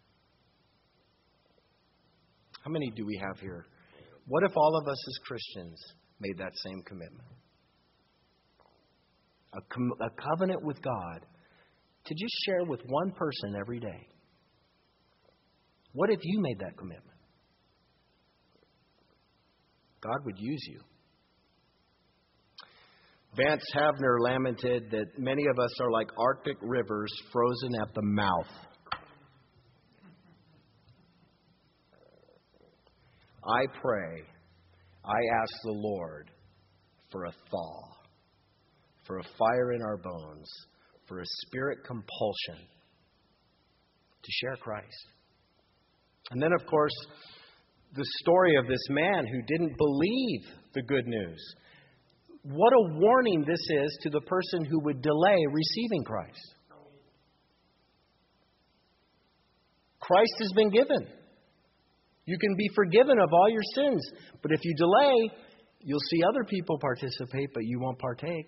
How many do we have here? What if all of us as Christians made that same commitment? A, com- a covenant with God to just share with one person every day. What if you made that commitment? God would use you. Vance Havner lamented that many of us are like Arctic rivers frozen at the mouth. I pray, I ask the Lord for a thaw, for a fire in our bones, for a spirit compulsion to share Christ. And then, of course, the story of this man who didn't believe the good news. What a warning this is to the person who would delay receiving Christ. Christ has been given. You can be forgiven of all your sins. But if you delay, you'll see other people participate, but you won't partake.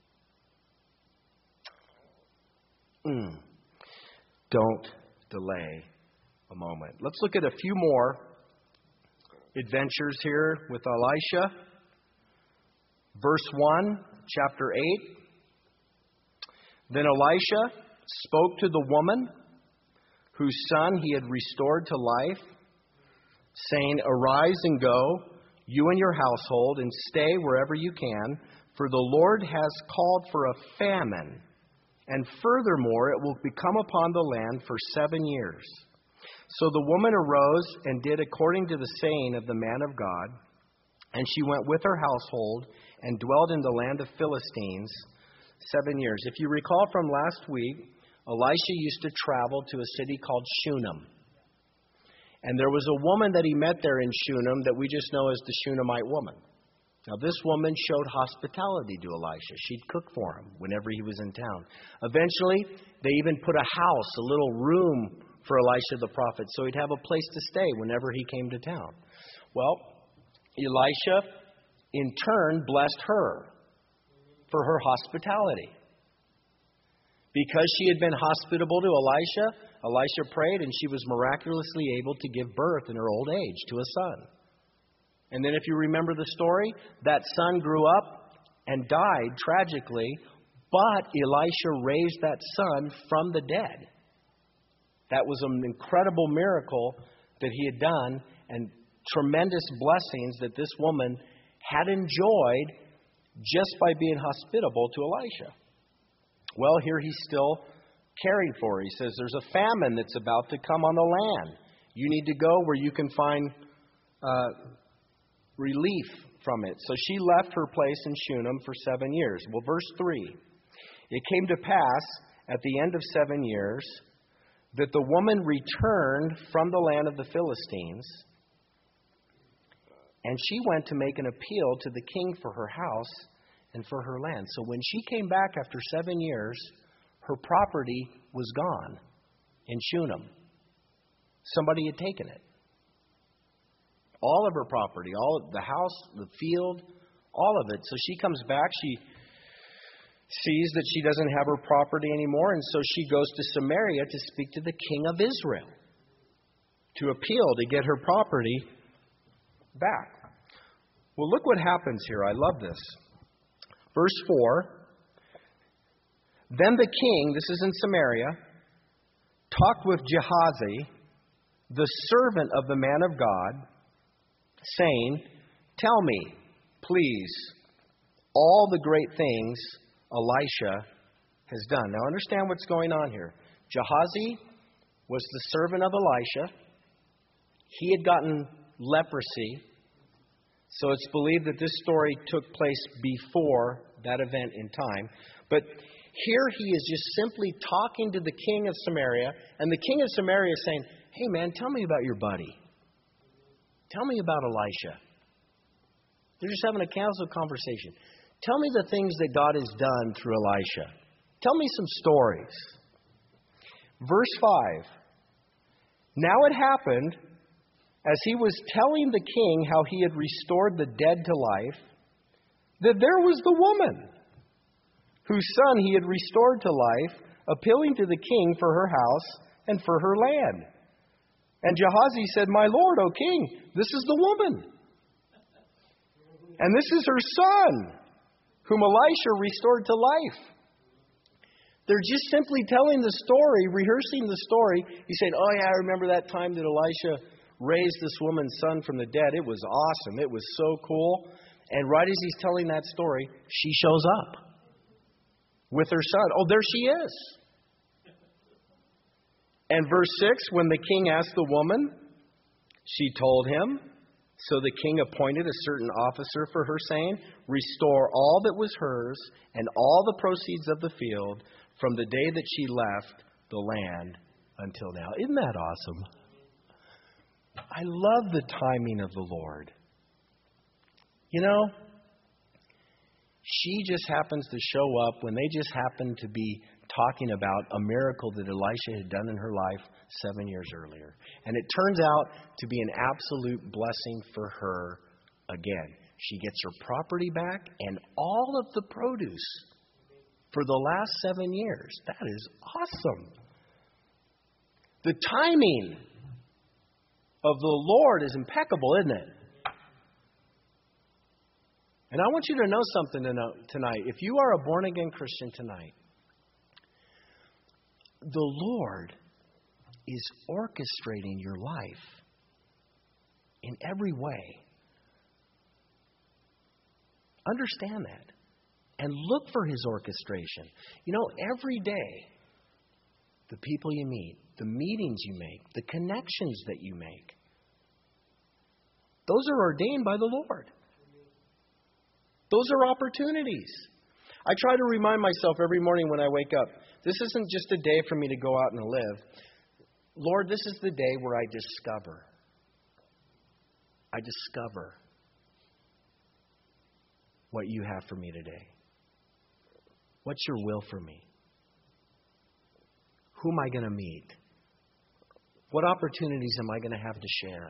Mm. Don't delay a moment. Let's look at a few more adventures here with Elisha. Verse one, chapter eight. Then Elisha spoke to the woman whose son he had restored to life, saying, "Arise and go, you and your household, and stay wherever you can, for the Lord has called for a famine, and furthermore it will become upon the land for seven years." So the woman arose and did according to the saying of the man of God, and she went with her household and dwelled in the land of Philistines seven years. If you recall from last week, Elisha used to travel to a city called Shunem. And there was a woman that he met there in Shunem that we just know as the Shunammite woman. Now, this woman showed hospitality to Elisha. She'd cook for him whenever he was in town. Eventually, they even put a house, a little room for Elisha the prophet, so he'd have a place to stay whenever he came to town. Well, Elisha, in turn, blessed her for her hospitality. Because she had been hospitable to Elisha, Elisha prayed, and she was miraculously able to give birth in her old age to a son. And then if you remember the story, that son grew up and died tragically, but Elisha raised that son from the dead. That was an incredible miracle that he had done, and tremendous blessings that this woman had enjoyed just by being hospitable to Elisha. Well, here he's still caring for her. He says, there's a famine that's about to come on the land. You need to go where you can find uh, relief from it. So she left her place in Shunem for seven years. Well, verse three. It came to pass at the end of seven years that the woman returned from the land of the Philistines, and she went to make an appeal to the king for her house and for her land. So when she came back after seven years, her property was gone in Shunem. Somebody had taken it. All of her property, all of the house, the field, all of it. So she comes back, she sees that she doesn't have her property anymore, and so she goes to Samaria to speak to the king of Israel, to appeal to get her property back. Well, look what happens here. I love this. Verse four. Then the king, this is in Samaria, talked with Gehazi, the servant of the man of God, saying, "Tell me, please, all the great things Elisha has done." Now understand what's going on here. Gehazi was the servant of Elisha. He had gotten leprosy. So it's believed that this story took place before that event in time. But here he is just simply talking to the king of Samaria. And the king of Samaria is saying, "Hey man, tell me about your buddy. Tell me about Elisha." They're just having a casual conversation. Tell me the things that God has done through Elisha. Tell me some stories. Verse five. Now it happened, as he was telling the king how he had restored the dead to life, that there was the woman whose son he had restored to life, appealing to the king for her house and for her land. And Gehazi said, "My lord, O king, this is the woman. And this is her son, whom Elisha restored to life." They're just simply telling the story, rehearsing the story. He said, "Oh yeah, I remember that time that Elisha raised this woman's son from the dead. It was awesome. It was so cool." And right as he's telling that story, she shows up with her son. Oh, there she is. And verse six, when the king asked the woman, she told him. So the king appointed a certain officer for her, saying, "Restore all that was hers and all the proceeds of the field from the day that she left the land until now." Isn't that awesome? I love the timing of the Lord. You know, she just happens to show up when they just happen to be talking about a miracle that Elisha had done in her life seven years earlier. And it turns out to be an absolute blessing for her again. She gets her property back and all of the produce for the last seven years. That is awesome. The timing of the Lord is impeccable, isn't it? And I want you to know something tonight. If you are a born-again Christian tonight, the Lord is orchestrating your life in every way. Understand that. And look for His orchestration. You know, every day, the people you meet, the meetings you make, the connections that you make, those are ordained by the Lord. Those are opportunities. I try to remind myself every morning when I wake up, this isn't just a day for me to go out and live. Lord, this is the day where I discover. I discover what you have for me today. What's your will for me? Who am I going to meet? What opportunities am I going to have to share?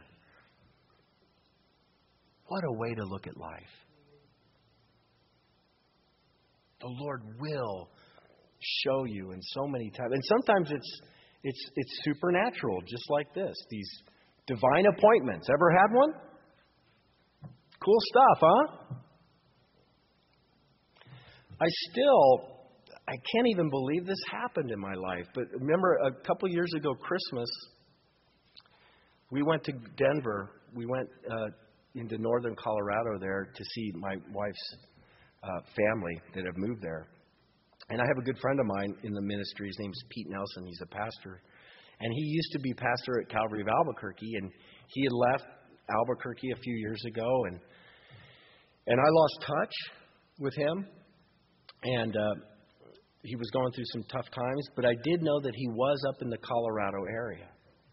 What a way to look at life. The Lord will show you in so many times. And sometimes it's it's it's supernatural, just like this. These divine appointments. Ever had one? Cool stuff, huh? I still, I can't even believe this happened in my life. But remember, a couple years ago, Christmas, we went to Denver. We went uh, into northern Colorado there to see my wife's uh, family that have moved there. And I have a good friend of mine in the ministry. His name's Pete Nelson. He's a pastor. And he used to be pastor at Calvary of Albuquerque. And he had left Albuquerque a few years ago. And and I lost touch with him. And uh, he was going through some tough times. But I did know that he was up in the Colorado area.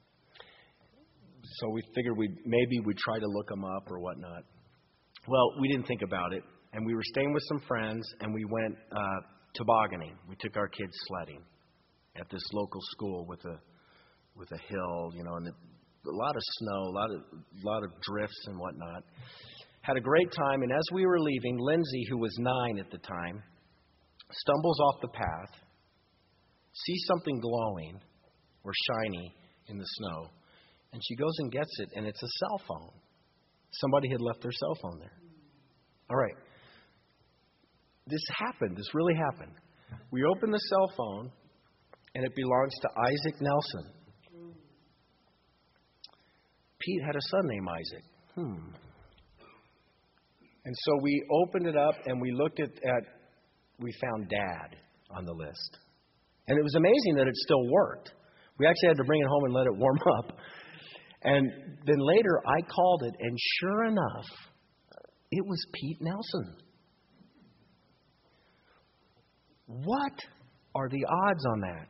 So we figured we'd, maybe we'd try to look him up or whatnot. Well, we didn't think about it. And we were staying with some friends. And we went Uh, tobogganing. We took our kids sledding at this local school with a with a hill, you know, and a lot of snow, a lot of a lot of drifts and whatnot. Had a great time, and as we were leaving, Lindsay, who was nine at the time, stumbles off the path, sees something glowing or shiny in the snow, and she goes and gets it, and it's a cell phone. Somebody had left their cell phone there. All right. This happened. This really happened. We opened the cell phone, and it belongs to Isaac Nelson. Pete had a son named Isaac. Hmm. And so we opened it up, and we looked at, at, we found Dad on the list. And it was amazing that it still worked. We actually had to bring it home and let it warm up. And then later, I called it, and sure enough, it was Pete Nelson. What are the odds on that?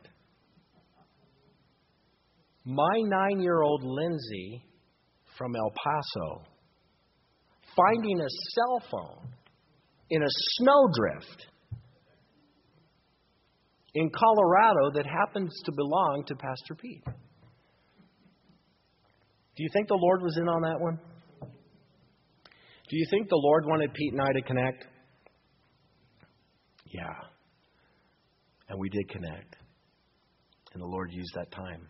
My nine-year-old Lindsay from El Paso finding a cell phone in a snowdrift in Colorado that happens to belong to Pastor Pete. Do you think the Lord was in on that one? Do you think the Lord wanted Pete and I to connect? Yeah. And we did connect. And the Lord used that time.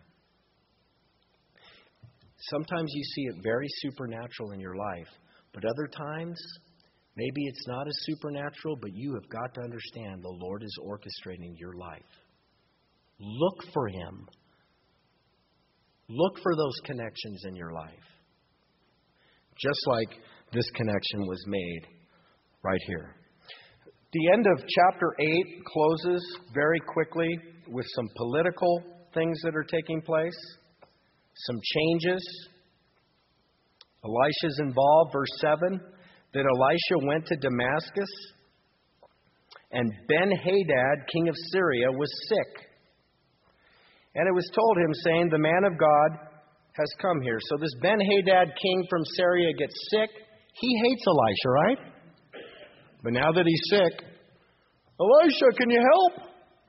Sometimes you see it very supernatural in your life. But other times, maybe it's not as supernatural, but you have got to understand the Lord is orchestrating your life. Look for Him. Look for those connections in your life. Just like this connection was made right here. The end of chapter eight closes very quickly with some political things that are taking place, some changes. Elisha's involved, verse seven, that Elisha went to Damascus, and Ben-Hadad, king of Syria, was sick. And it was told him, saying, the man of God has come here. So this Ben-Hadad, king from Syria, gets sick. He hates Elisha, right? But now that he's sick, Elisha, can you help?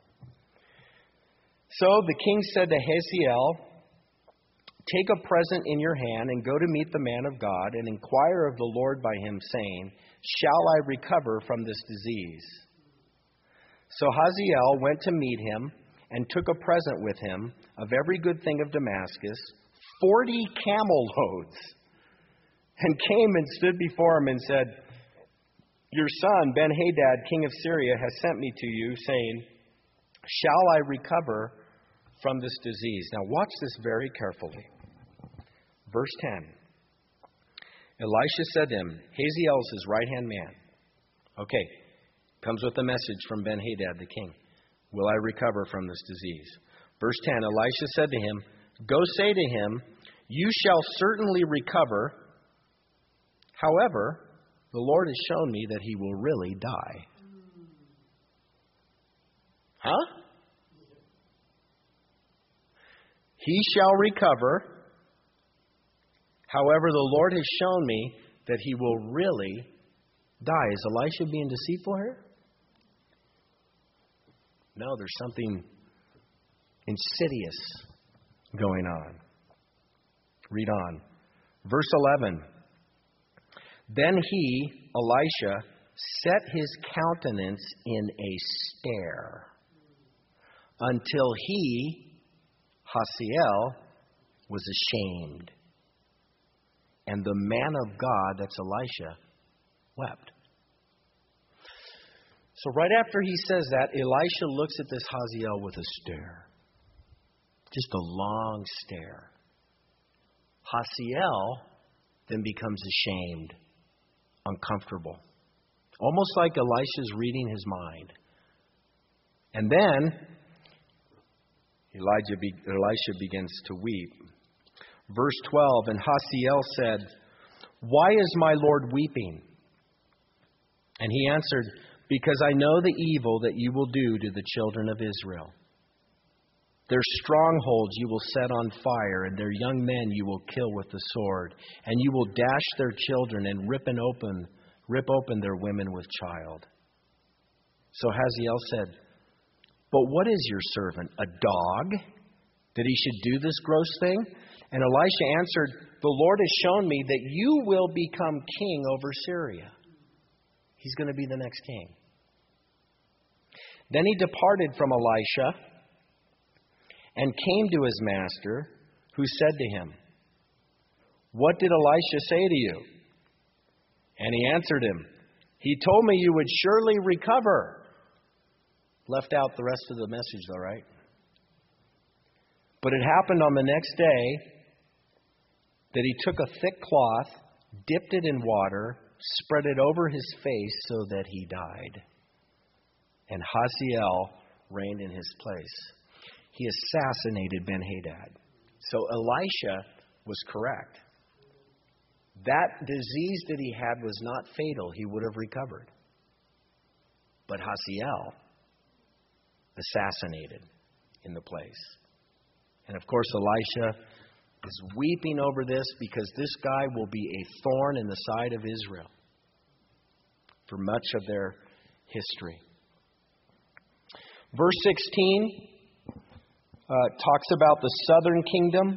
So the king said to Hazael, take a present in your hand and go to meet the man of God and inquire of the Lord by him, saying, shall I recover from this disease? So Hazael went to meet him and took a present with him of every good thing of Damascus, forty camel loads, and came and stood before him and said, your son, Ben-Hadad, king of Syria, has sent me to you, saying, shall I recover from this disease? Now watch this very carefully. Verse ten. Elisha said to him, Hazael is his right-hand man. Okay, comes with a message from Ben-Hadad, the king. Will I recover from this disease? Verse ten, Elisha said to him, go say to him, you shall certainly recover. However, the Lord has shown me that he will really die. Huh? He shall recover. However, the Lord has shown me that he will really die. Is Elisha being deceitful here? No, there's something insidious going on. Read on. Verse eleven. Then he, Elisha, set his countenance in a stare until he, Hazael, was ashamed. And the man of God, that's Elisha, wept. So right after he says that, Elisha looks at this Hazael with a stare. Just a long stare. Hazael then becomes ashamed, uncomfortable. Almost like Elisha's reading his mind. And then Elijah be, Elisha begins to weep. Verse twelve, and Hazael said, why is my Lord weeping? And he answered, because I know the evil that you will do to the children of Israel. Their strongholds you will set on fire, and their young men you will kill with the sword, and you will dash their children and rip and open, rip open their women with child. So Hazael said, but what is your servant, a dog, that he should do this gross thing? And Elisha answered, the Lord has shown me that you will become king over Syria. He's going to be the next king. Then he departed from Elisha and came to his master, who said to him, what did Elisha say to you? And he answered him, he told me you would surely recover. Left out the rest of the message though, right? But it happened on the next day that he took a thick cloth, dipped it in water, spread it over his face so that he died. And Hazael reigned in his place. He assassinated Ben-Hadad. So Elisha was correct. That disease that he had was not fatal. He would have recovered. But Hazael assassinated in the place. And of course, Elisha is weeping over this because this guy will be a thorn in the side of Israel for much of their history. Verse sixteen uh, talks about the southern kingdom,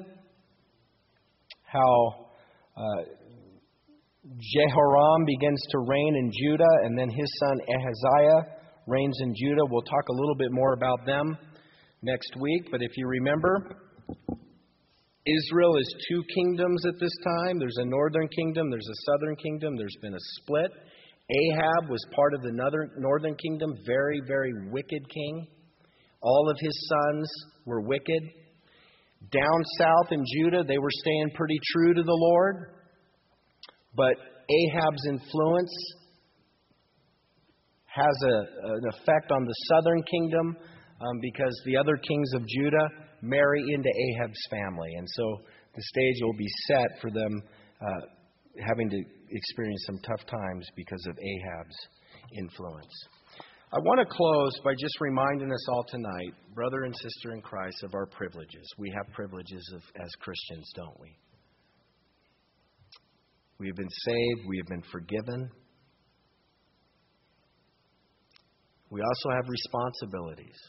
how uh, Jehoram begins to reign in Judah, and then his son Ahaziah reigns in Judah. We'll talk a little bit more about them next week, but if you remember, Israel is two kingdoms at this time. There's a northern kingdom, there's a southern kingdom, there's been a split. Ahab was part of the northern kingdom, very, very wicked king. All of his sons were wicked. Down south in Judah, they were staying pretty true to the Lord. But Ahab's influence has a, an effect on the southern kingdom um, because the other kings of Judah marry into Ahab's family. And so the stage will be set for them uh, having to experience some tough times because of Ahab's influence. I want to close by just reminding us all tonight, brother and sister in Christ, of our privileges. We have privileges of, as Christians, don't we? We have been saved. We have been forgiven. We also have responsibilities.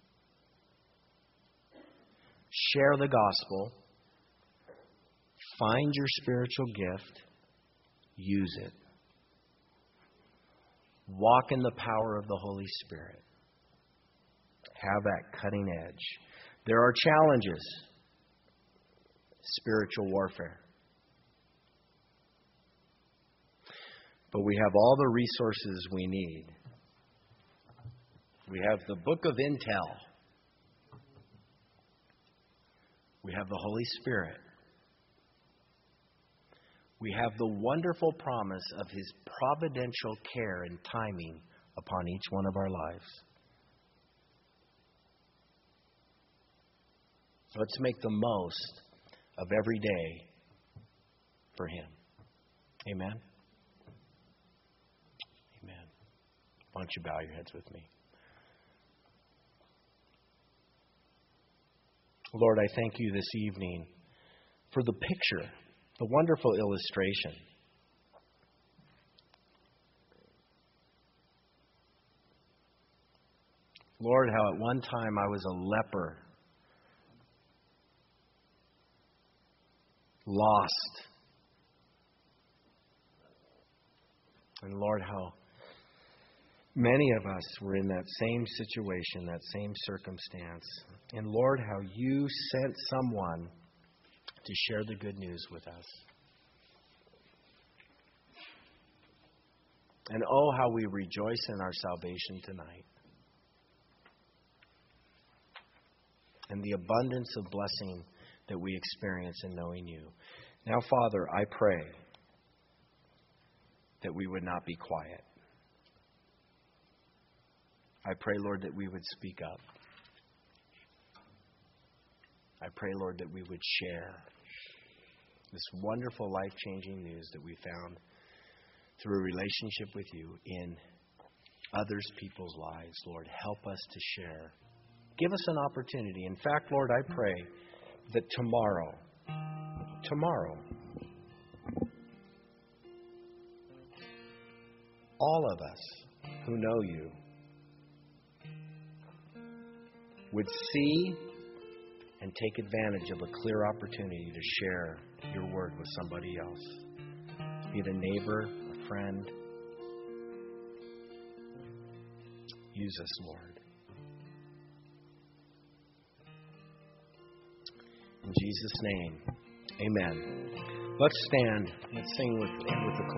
Share the gospel. Find your spiritual gift. Use it. Walk in the power of the Holy Spirit. Have that cutting edge. There are challenges. Spiritual warfare. But we have all the resources we need. We have the book of intel. We have the Holy Spirit. We have the wonderful promise of His providential care and timing upon each one of our lives. Let's make the most of every day for Him. Amen? Amen. Why don't you bow your heads with me? Lord, I thank you this evening for the picture, the wonderful illustration. Lord, how at one time I was a leper, lost. And Lord, how many of us were in that same situation, that same circumstance. And Lord, how you sent someone to share the good news with us. And oh, how we rejoice in our salvation tonight. And the abundance of blessing that we experience in knowing you. Now, Father, I pray that we would not be quiet. I pray, Lord, that we would speak up. I pray, Lord, that we would share this wonderful, life-changing news that we found through a relationship with you in others' people's lives. Lord, help us to share. Give us an opportunity. In fact, Lord, I pray that tomorrow, tomorrow, all of us who know you would see and take advantage of a clear opportunity to share your word with somebody else. Be it a neighbor, a friend. Use us, Lord. In Jesus' name, amen. Let's stand. Let's sing with, with the